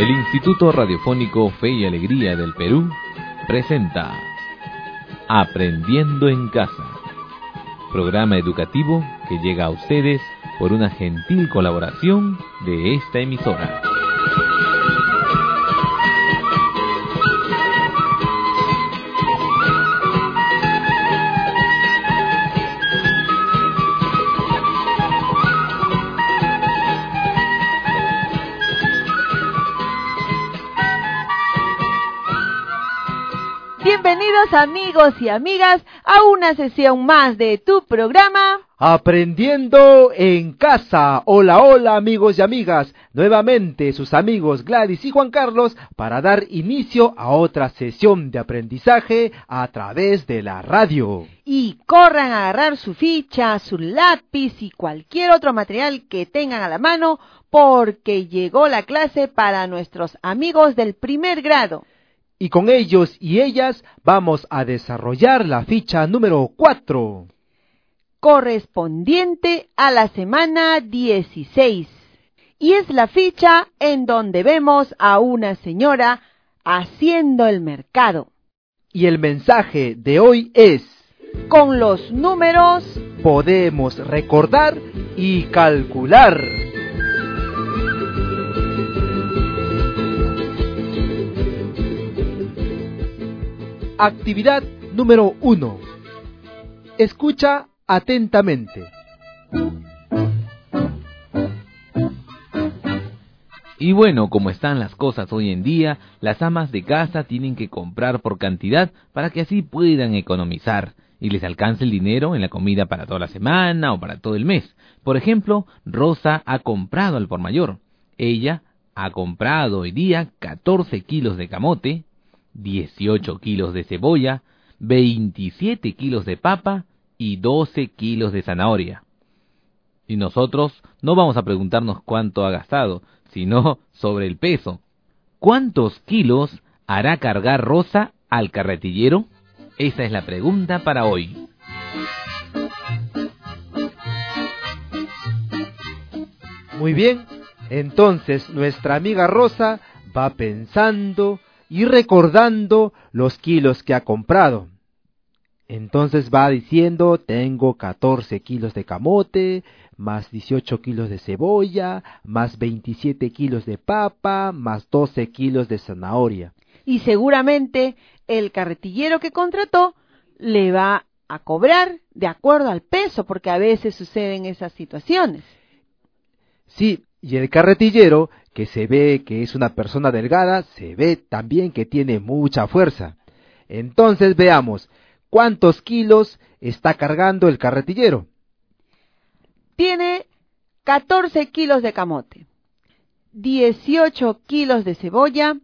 El Instituto Radiofónico Fe y Alegría del Perú presenta Aprendiendo en Casa, programa educativo que llega a ustedes por una gentil colaboración de esta emisora. Bienvenidos amigos y amigas a una sesión más de tu programa Aprendiendo en Casa. Hola, hola amigos y amigas, nuevamente sus amigos Gladys y Juan Carlos para dar inicio a otra sesión de aprendizaje a través de la radio. Y corran a agarrar su ficha, su lápiz y cualquier otro material que tengan a la mano porque llegó la clase para nuestros amigos del primer grado. Y con ellos y ellas vamos a desarrollar la ficha número 4. Correspondiente a la semana 16. Y es la ficha en donde vemos a una señora haciendo el mercado. Y el mensaje de hoy es: con los números podemos recordar y calcular. Actividad número 1. Escucha atentamente. Y bueno, como están las cosas hoy en día, las amas de casa tienen que comprar por cantidad para que así puedan economizar y les alcance el dinero en la comida para toda la semana o para todo el mes. Por ejemplo, Rosa ha comprado al por mayor. Ella ha comprado hoy día 14 kilos de camote, 18 kilos de cebolla, 27 kilos de papa y 12 kilos de zanahoria. Y nosotros no vamos a preguntarnos cuánto ha gastado, sino sobre el peso. ¿Cuántos kilos hará cargar Rosa al carretillero? Esa es la pregunta para hoy. Muy bien, entonces nuestra amiga Rosa va pensando y recordando los kilos que ha comprado. Entonces va diciendo: tengo 14 kilos de camote, más 18 kilos de cebolla, más 27 kilos de papa, más 12 kilos de zanahoria. Y seguramente el carretillero que contrató le va a cobrar de acuerdo al peso, porque a veces suceden esas situaciones. Sí, y el carretillero, que se ve que es una persona delgada, se ve también que tiene mucha fuerza. Entonces veamos, ¿cuántos kilos está cargando el carretillero? Tiene 14 kilos de camote, 18 kilos de cebolla,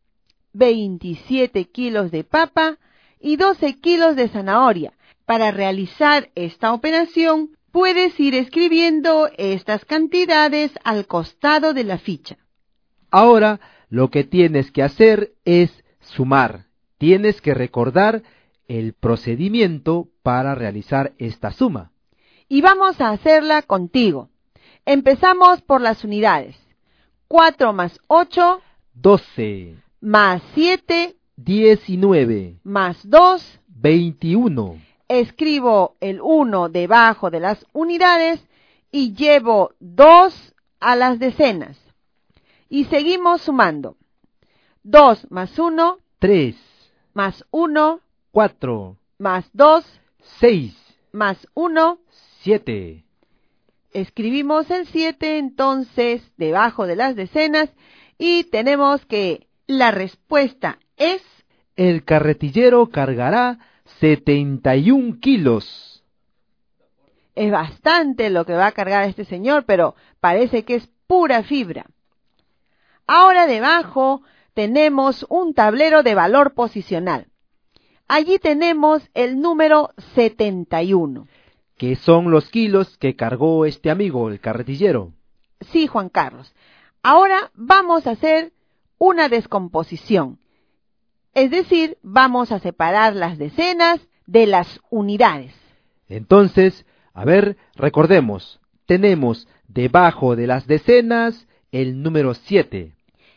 27 kilos de papa y 12 kilos de zanahoria. Para realizar esta operación, puedes ir escribiendo estas cantidades al costado de la ficha. Ahora, lo que tienes que hacer es sumar. Tienes que recordar el procedimiento para realizar esta suma. Y vamos a hacerla contigo. Empezamos por las unidades. 4 más 8, 12. Más 7, 19. Más 2, 21. Escribo el 1 debajo de las unidades y llevo 2 a las decenas. Y seguimos sumando. 2 más 1, 3. Más 1, 4. Más 2, 6. Más 1, 7. Escribimos el 7 entonces debajo de las decenas y tenemos que la respuesta es: el carretillero cargará 71 kilos. Es bastante lo que va a cargar este señor, pero parece que es pura fibra. Ahora debajo tenemos un tablero de valor posicional. Allí tenemos el número 71. ¿Qué son los kilos que cargó este amigo, el carretillero? Sí, Juan Carlos. Ahora vamos a hacer una descomposición. Es decir, vamos a separar las decenas de las unidades. Entonces, a ver, recordemos, tenemos debajo de las decenas el número 7.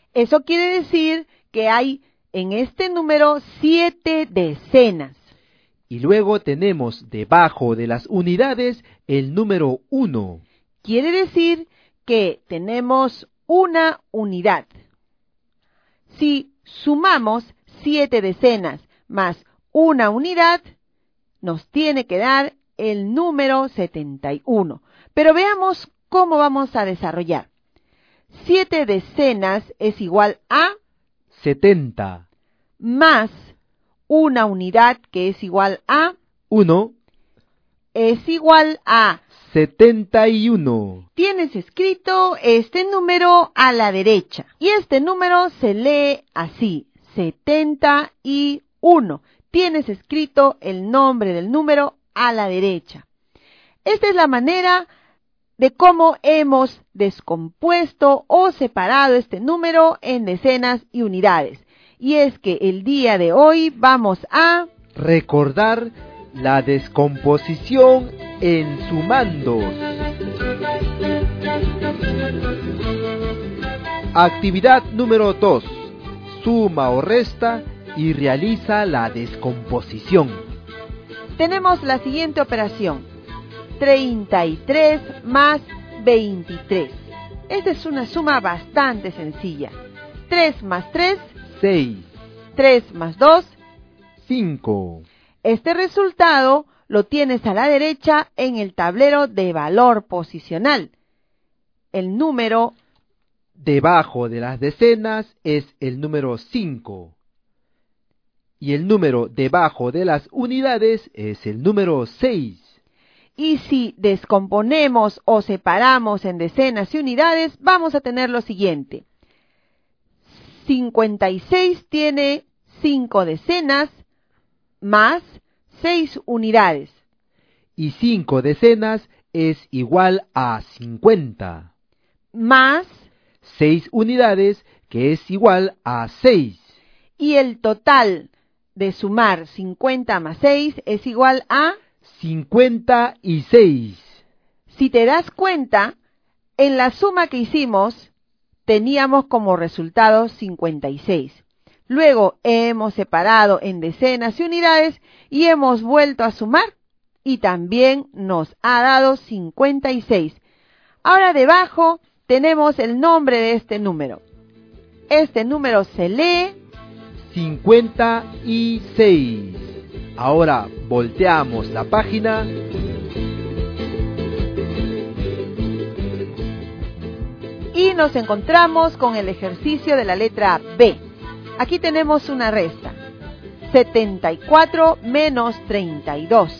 Eso quiere decir que hay en este número 7 decenas. Y luego tenemos debajo de las unidades el número 1. Quiere decir que tenemos una unidad. Si sumamos 7 decenas más una unidad, nos tiene que dar el número 71. Pero veamos cómo vamos a desarrollar. 7 decenas es igual a 70. Más una unidad que es igual a 1 es igual a 71. Tienes escrito este número a la derecha y este número se lee así, 71. Tienes escrito el nombre del número a la derecha. Esta es la manera de cómo hemos descompuesto o separado este número en decenas y unidades. Y es que el día de hoy vamos a recordar la descomposición en sumandos. Actividad número 2. Suma o resta y realiza la descomposición. Tenemos la siguiente operación. 33 más 23. Esta es una suma bastante sencilla. 3 más 3, 6. 3 más 2, 5. Este resultado lo tienes a la derecha en el tablero de valor posicional. El número debajo de las decenas es el número 5. Y el número debajo de las unidades es el número 6. Y si descomponemos o separamos en decenas y unidades, vamos a tener lo siguiente. 56 tiene 5 decenas más 6 unidades. Y 5 decenas es igual a 50. Más 6 unidades, que es igual a 6. Y el total de sumar 50 más 6 es igual a 56. Si te das cuenta, en la suma que hicimos, teníamos como resultado 56. Luego hemos separado en decenas y unidades y hemos vuelto a sumar y también nos ha dado 56. Ahora debajo tenemos el nombre de este número. Este número se lee 56. Ahora volteamos la página y nos encontramos con el ejercicio de la letra B. Aquí tenemos una resta. 74 menos 32.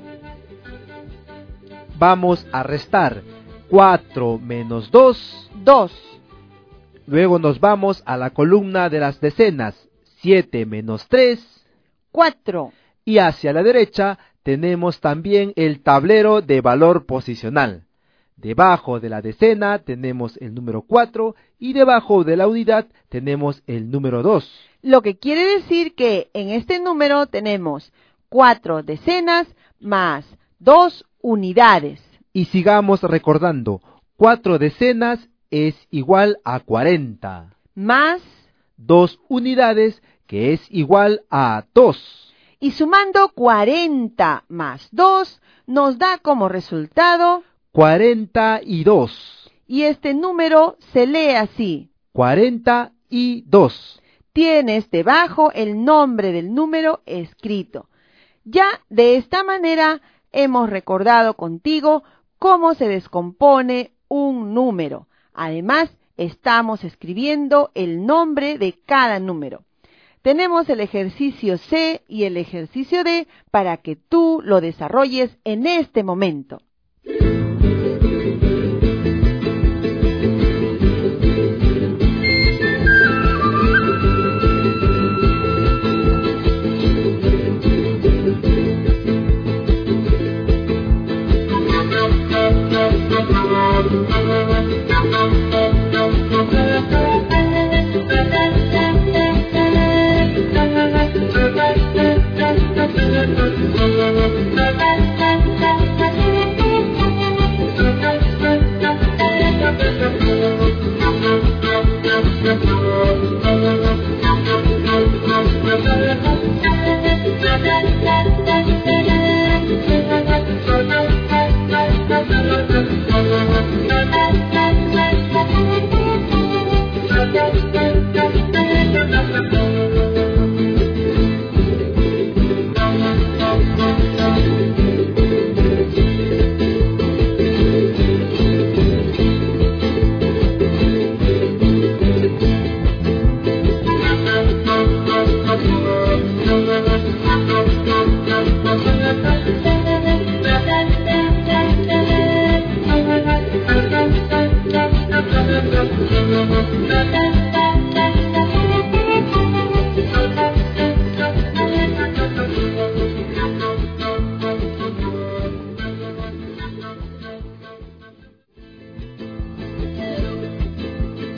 Vamos a restar 4 menos 2. 2. Luego nos vamos a la columna de las decenas. 7 menos 3. 4. Y hacia la derecha tenemos también el tablero de valor posicional. Debajo de la decena tenemos el número 4 y debajo de la unidad tenemos el número 2. Lo que quiere decir que en este número tenemos 4 decenas más 2 unidades. Y sigamos recordando, 4 decenas es igual a 40. Más 2 unidades, que es igual a 2. Y sumando 40 más 2 nos da como resultado 42. Y este número se lee así. 42. Tienes debajo el nombre del número escrito. Ya de esta manera hemos recordado contigo cómo se descompone un número. Además, estamos escribiendo el nombre de cada número. Tenemos el ejercicio C y el ejercicio D para que tú lo desarrolles en este momento.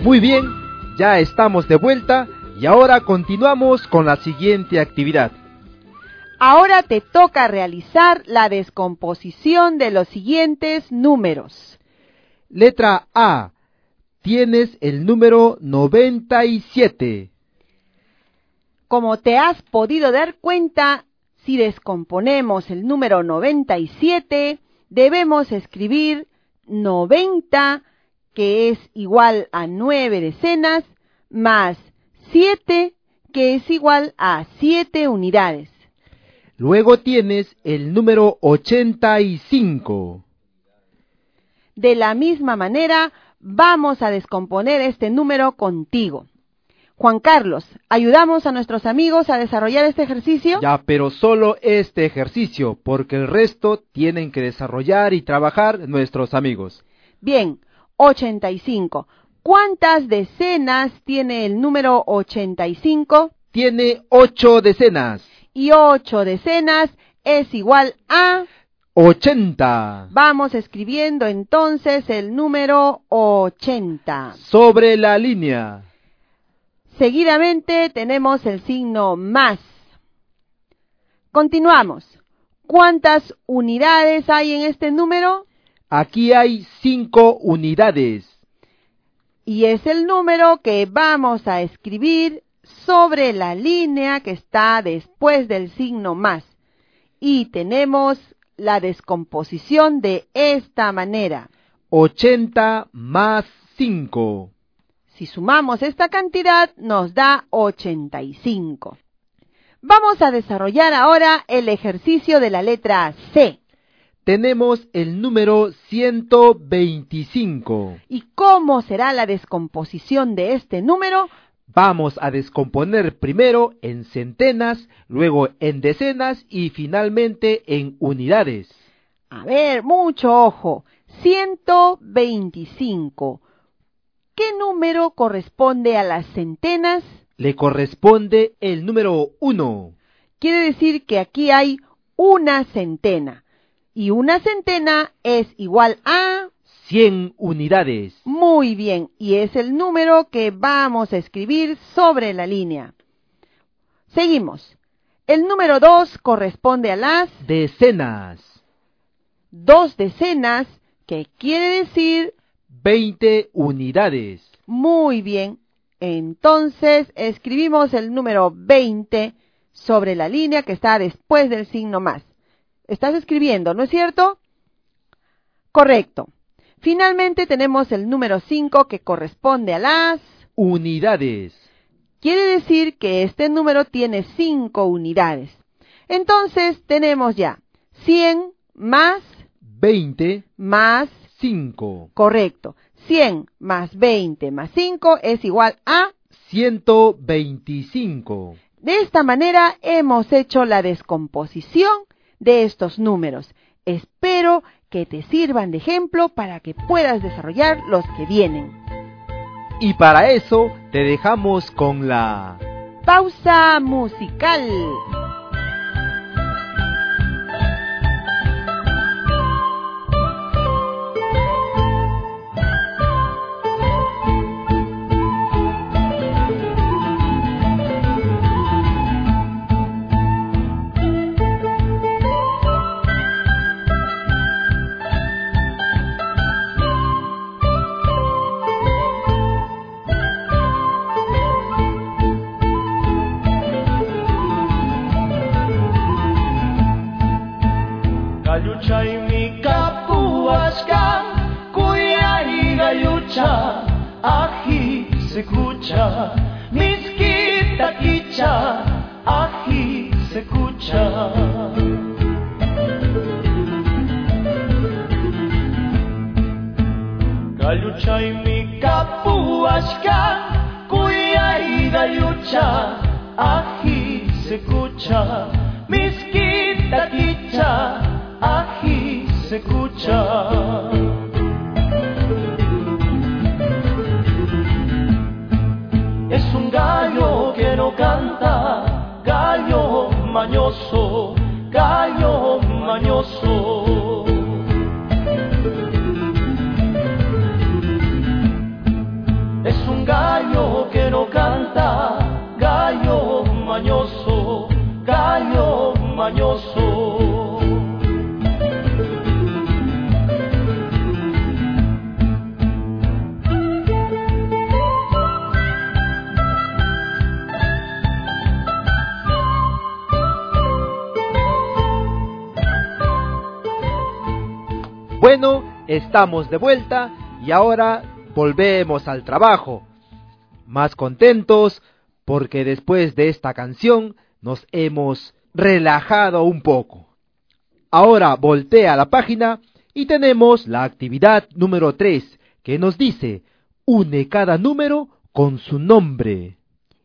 Muy bien, ya estamos de vuelta y ahora continuamos con la siguiente actividad. Ahora te toca realizar la descomposición de los siguientes números. Letra A. Tienes el número 97. Como te has podido dar cuenta, si descomponemos el número 97, debemos escribir 90, que es igual a 9 decenas, más 7, que es igual a 7 unidades. Luego tienes el número 85. De la misma manera, vamos a descomponer este número contigo. Juan Carlos, ¿ayudamos a nuestros amigos a desarrollar este ejercicio? Ya, pero solo este ejercicio, porque el resto tienen que desarrollar y trabajar nuestros amigos. Bien, 85. ¿Cuántas decenas tiene el número 85? Tiene 8 decenas. Y 8 decenas es igual a 80. Vamos escribiendo entonces el número 80. Sobre la línea. Seguidamente tenemos el signo más. Continuamos. ¿Cuántas unidades hay en este número? Aquí hay 5 unidades. Y es el número que vamos a escribir sobre la línea que está después del signo más. Y tenemos la descomposición de esta manera. 80 más 5. Si sumamos esta cantidad, nos da 85. Vamos a desarrollar ahora el ejercicio de la letra C. Tenemos el número 125. ¿Y cómo será la descomposición de este número? Vamos a descomponer primero en centenas, luego en decenas y finalmente en unidades. A ver, mucho ojo. 125. ¿Qué número corresponde a las centenas? Le corresponde el número 1. Quiere decir que aquí hay una centena. Y una centena es igual a 100 unidades. Muy bien, y es el número que vamos a escribir sobre la línea. Seguimos. El número 2 corresponde a las decenas. 2 decenas, que quiere decir 20 unidades. Muy bien, entonces escribimos el número 20 sobre la línea que está después del signo más. Estás escribiendo, ¿no es cierto? Correcto. Finalmente tenemos el número 5 que corresponde a las unidades. Quiere decir que este número tiene 5 unidades. Entonces tenemos ya 100 más 20 más 5. Correcto. 100 más 20 más 5 es igual a 125. De esta manera hemos hecho la descomposición de estos números. Espero que te sirvan de ejemplo para que puedas desarrollar los que vienen. Y para eso te dejamos con la pausa musical. Gayuchaymi kapuashka, kuyay gayucha, aji se escucha, miskita kicha, aji se escucha. Gayuchaymi kapuashka, kuyay gayucha, aji se escucha, miskita kicha, ají se escucha. Es un gallo que no canta, gallo mañoso, gallo mañoso. Es un Bueno, estamos de vuelta y ahora volvemos al trabajo. Más contentos porque después de esta canción nos hemos relajado un poco. Ahora voltea la página y tenemos la actividad número 3 que nos dice: une cada número con su nombre.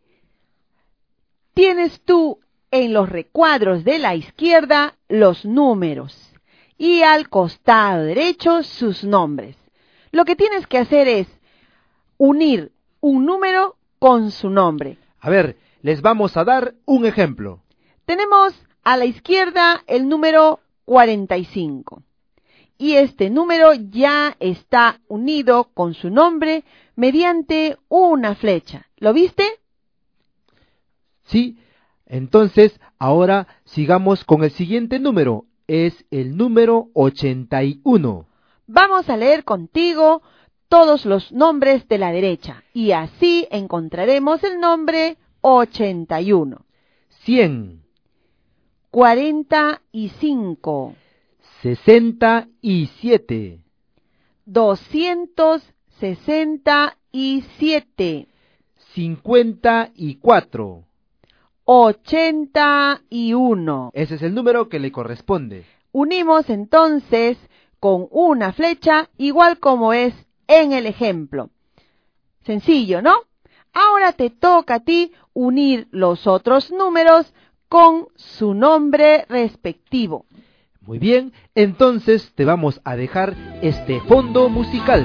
Tienes tú en los recuadros de la izquierda los números y al costado derecho sus nombres. Lo que tienes que hacer es unir un número con su nombre. A ver, les vamos a dar un ejemplo. Tenemos a la izquierda el número 45 y este número ya está unido con su nombre mediante una flecha. ¿Lo viste? Sí, entonces ahora sigamos con el siguiente número. Es el número 81. Vamos a leer contigo todos los nombres de la derecha y así encontraremos el nombre 81. 100. 45. 67. 267. 54. 81. Ese es el número que le corresponde. Unimos entonces con una flecha igual como es en el ejemplo. Sencillo, ¿no? Ahora te toca a ti unir los otros números con su nombre respectivo. Muy bien, entonces te vamos a dejar este fondo musical.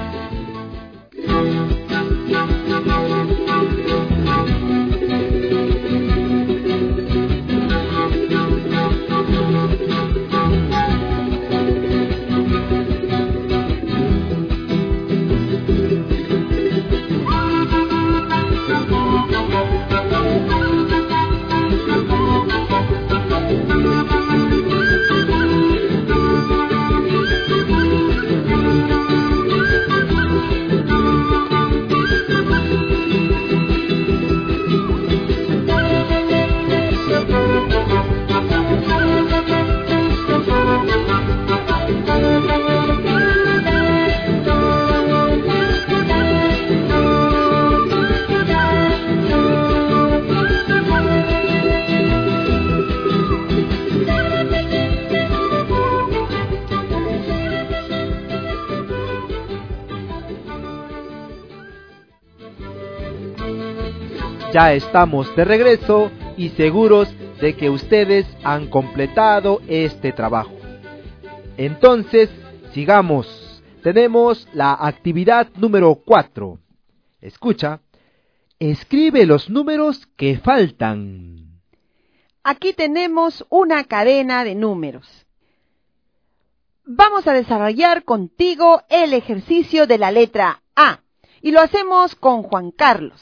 Ya estamos de regreso y seguros de que ustedes han completado este trabajo. Entonces, sigamos. Tenemos la actividad número 4. Escucha. Escribe los números que faltan. Aquí tenemos una cadena de números. Vamos a desarrollar contigo el ejercicio de la letra A y lo hacemos con Juan Carlos.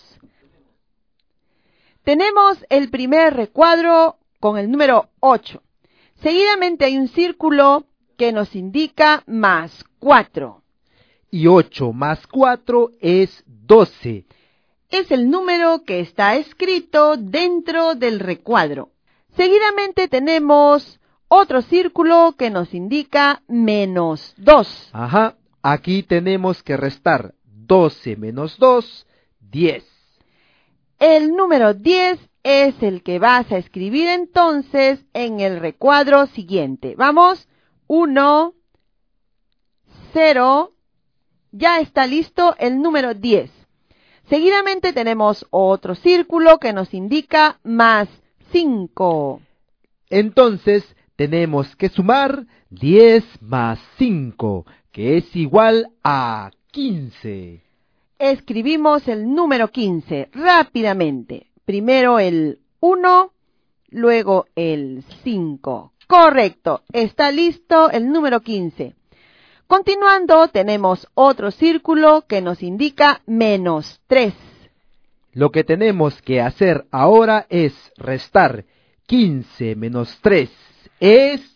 Tenemos el primer recuadro con el número 8. Seguidamente hay un círculo que nos indica más 4. Y 8 más 4 es 12. Es el número que está escrito dentro del recuadro. Seguidamente tenemos otro círculo que nos indica menos 2. Ajá, aquí tenemos que restar 12 menos 2, 10. El número 10 es el que vas a escribir entonces en el recuadro siguiente. Vamos, 1, 0, ya está listo el número 10. Seguidamente tenemos otro círculo que nos indica más 5. Entonces tenemos que sumar 10 más 5, que es igual a 15. Escribimos el número 15 rápidamente. Primero el 1, luego el 5. Correcto, está listo el número 15. Continuando, tenemos otro círculo que nos indica menos 3. Lo que tenemos que hacer ahora es restar 15 menos 3. Es...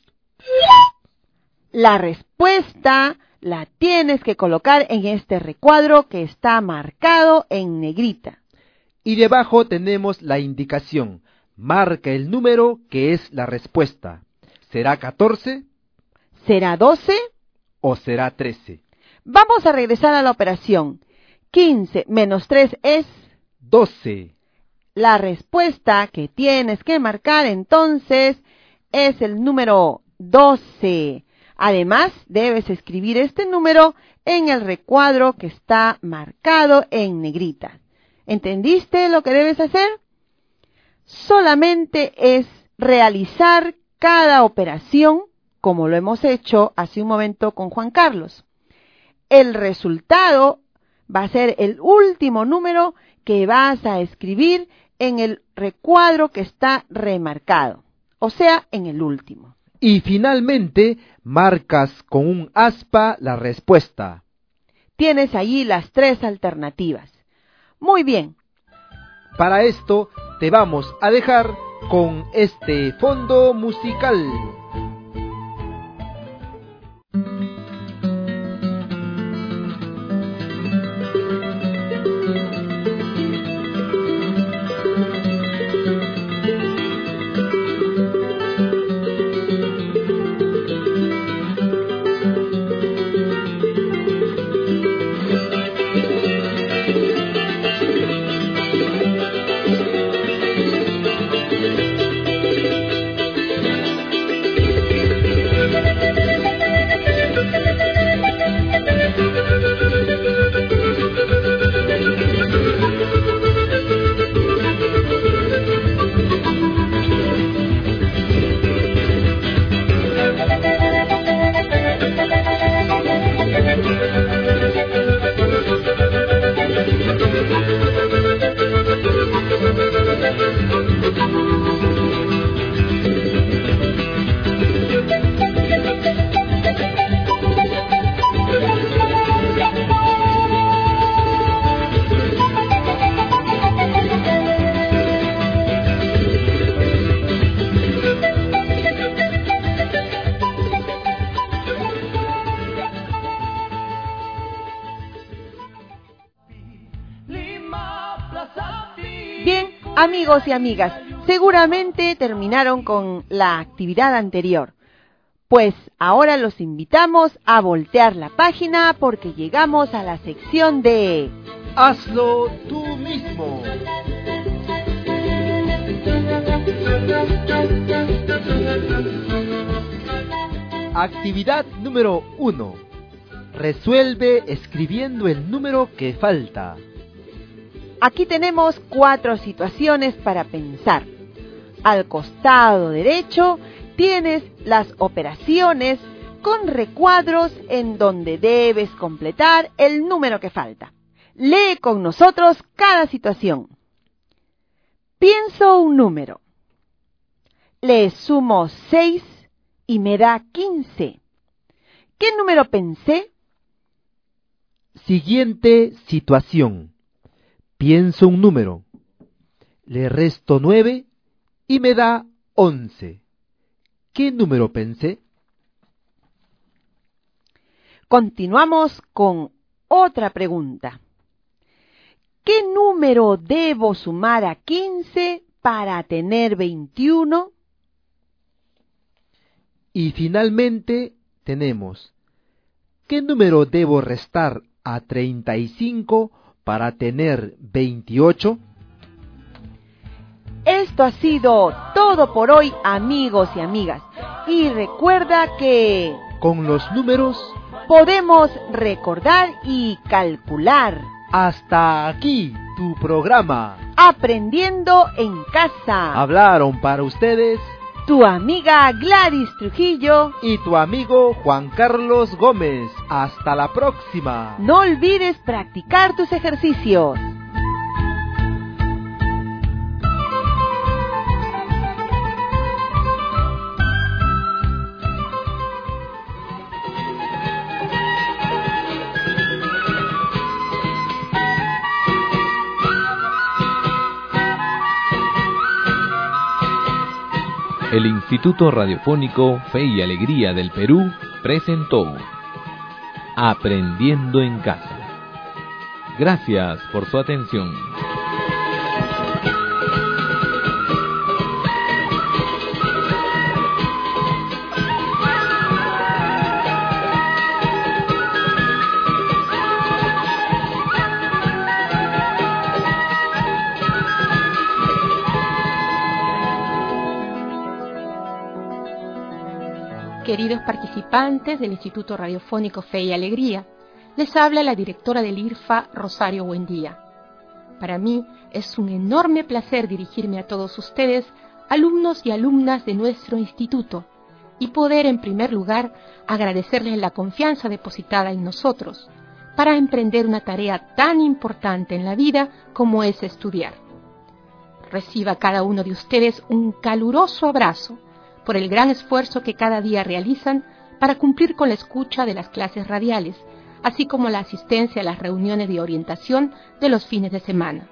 La respuesta la tienes que colocar en este recuadro que está marcado en negrita. Y debajo tenemos la indicación. Marca el número que es la respuesta. ¿Será 14? ¿Será 12? o será 13? Vamos a regresar a la operación. 15 menos 3 es 12. la respuesta que tienes que marcar entonces es el número 12. Además, debes escribir este número en el recuadro que está marcado en negrita. ¿Entendiste lo que debes hacer? Solamente es realizar cada operación como lo hemos hecho hace un momento con Juan Carlos. El resultado va a ser el último número que vas a escribir en el recuadro que está remarcado, o sea, en el último. Y finalmente, marcas con un aspa la respuesta. Tienes allí las 3 alternativas. Muy bien. Para esto, te vamos a dejar con este fondo musical. Bien, amigos y amigas, seguramente terminaron con la actividad anterior. Pues ahora los invitamos a voltear la página porque llegamos a la sección de Hazlo tú mismo. Actividad número 1. Resuelve escribiendo el número que falta. Aquí tenemos 4 situaciones para pensar. Al costado derecho tienes las operaciones con recuadros en donde debes completar el número que falta. Lee con nosotros cada situación. Pienso un número. Le sumo 6 y me da 15. ¿Qué número pensé? Siguiente situación. Pienso un número. Le resto 9 y me da 11. ¿Qué número pensé? Continuamos con otra pregunta. ¿Qué número debo sumar a 15 para tener 21? Y finalmente tenemos, ¿qué número debo restar a 35 para tener 28? Esto ha sido todo por hoy, amigos y amigas. Y recuerda que con los números podemos recordar y calcular. Hasta aquí tu programa. Aprendiendo en casa. Hablaron para ustedes tu amiga Gladys Trujillo y tu amigo Juan Carlos Gómez. Hasta la próxima. No olvides practicar tus ejercicios. El Instituto Radiofónico Fe y Alegría del Perú presentó Aprendiendo en Casa. Gracias por su atención. queridos participantes del Instituto Radiofónico Fe y Alegría. Les habla la directora del IRFA, Rosario Buendía. Para mí es un enorme placer dirigirme a todos ustedes, alumnos y alumnas de nuestro instituto, y poder, en primer lugar, agradecerles la confianza depositada en nosotros para emprender una tarea tan importante en la vida como es estudiar. Reciba cada uno de ustedes un caluroso abrazo por el gran esfuerzo que cada día realizan para cumplir con la escucha de las clases radiales, así como la asistencia a las reuniones de orientación de los fines de semana.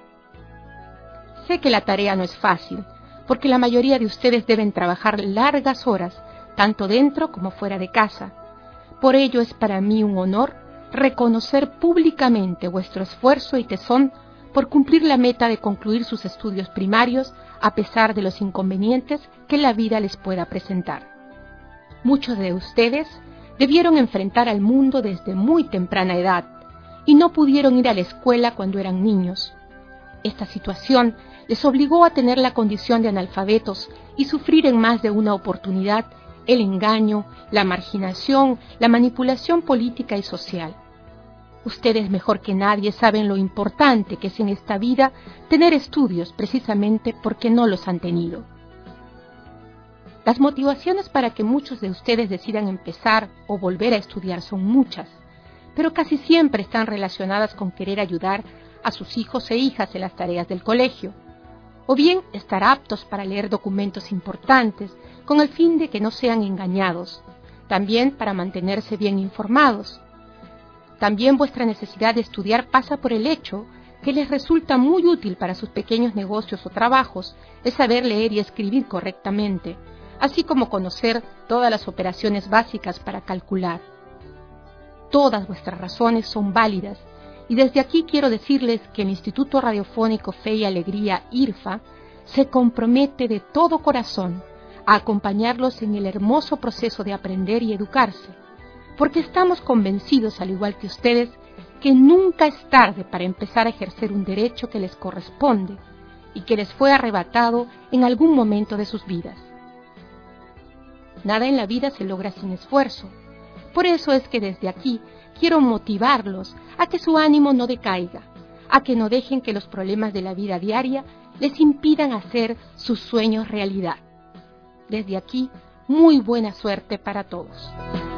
Sé que la tarea no es fácil, porque la mayoría de ustedes deben trabajar largas horas, tanto dentro como fuera de casa. Por ello es para mí un honor reconocer públicamente vuestro esfuerzo y tesón por cumplir la meta de concluir sus estudios primarios a pesar de los inconvenientes que la vida les pueda presentar. Muchos de ustedes debieron enfrentar al mundo desde muy temprana edad y no pudieron ir a la escuela cuando eran niños. Esta situación les obligó a tener la condición de analfabetos y sufrir en más de una oportunidad el engaño, la marginación, la manipulación política y social. Ustedes mejor que nadie saben lo importante que es en esta vida tener estudios precisamente porque no los han tenido. Las motivaciones para que muchos de ustedes decidan empezar o volver a estudiar son muchas, pero casi siempre están relacionadas con querer ayudar a sus hijos e hijas en las tareas del colegio, o bien estar aptos para leer documentos importantes con el fin de que no sean engañados, también para mantenerse bien informados. También vuestra necesidad de estudiar pasa por el hecho que les resulta muy útil para sus pequeños negocios o trabajos el saber leer y escribir correctamente, así como conocer todas las operaciones básicas para calcular. Todas vuestras razones son válidas y desde aquí quiero decirles que el Instituto Radiofónico Fe y Alegría, IRFA, se compromete de todo corazón a acompañarlos en el hermoso proceso de aprender y educarse, porque estamos convencidos, al igual que ustedes, que nunca es tarde para empezar a ejercer un derecho que les corresponde y que les fue arrebatado en algún momento de sus vidas. Nada en la vida se logra sin esfuerzo. Por eso es que desde aquí quiero motivarlos a que su ánimo no decaiga, a que no dejen que los problemas de la vida diaria les impidan hacer sus sueños realidad. Desde aquí, muy buena suerte para todos.